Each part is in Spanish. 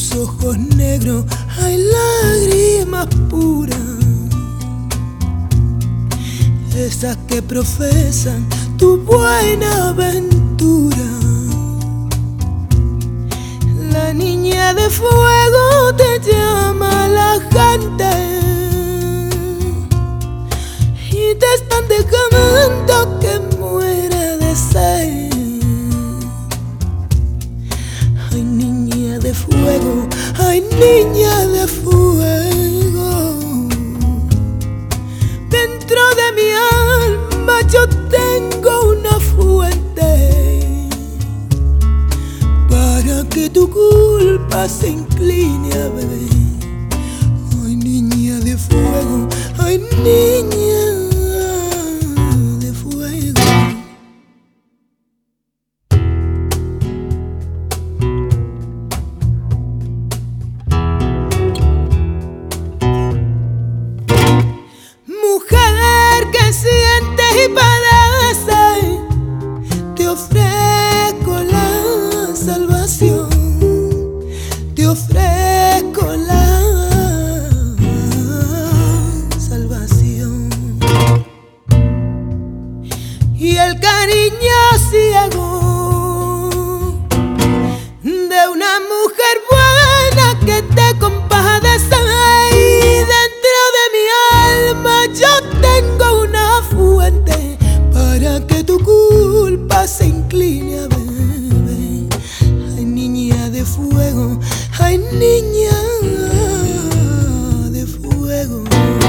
tus ojos negros hay lágrimas puras, esas que profesan tu buena ventura. La niña de fuego te llama la gente y te están dejando que muera de sed. Ay, niña de fuego, ay, niña de fuego. Dentro de mi alma yo tengo una fuente para que tu culpa se incline a beber. Ay, niña de fuego, ay, niña de fuego. Mujer que siente y padece, te ofrezco la salvación, te ofrezco la salvación. Y el cariño ciego de una mujer buena que te compadece. Y dentro de mi alma yo tengo una fuente para que tu culpa se incline a beber. Ay, niña de fuego, ay, niña de fuego.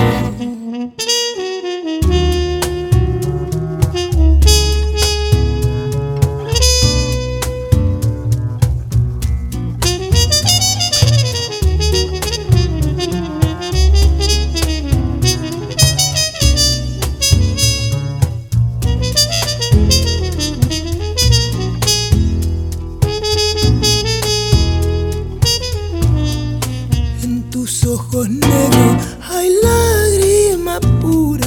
Tus ojos negros hay lágrimas puras,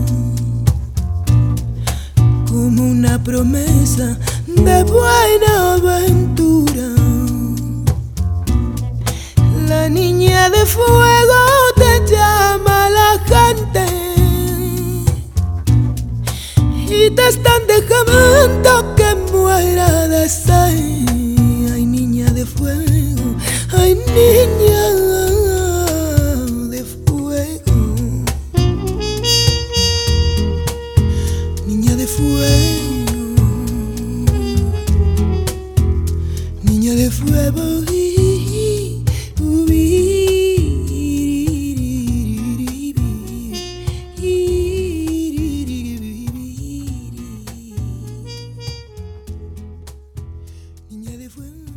como una promesa de buena aventura. La niña de fuego te llama la gente y te están dejando que muera de sed. Ay, niña de fuego, ay, niña de fuego. Niña de fuego, niña de fuego. Niña de fuego.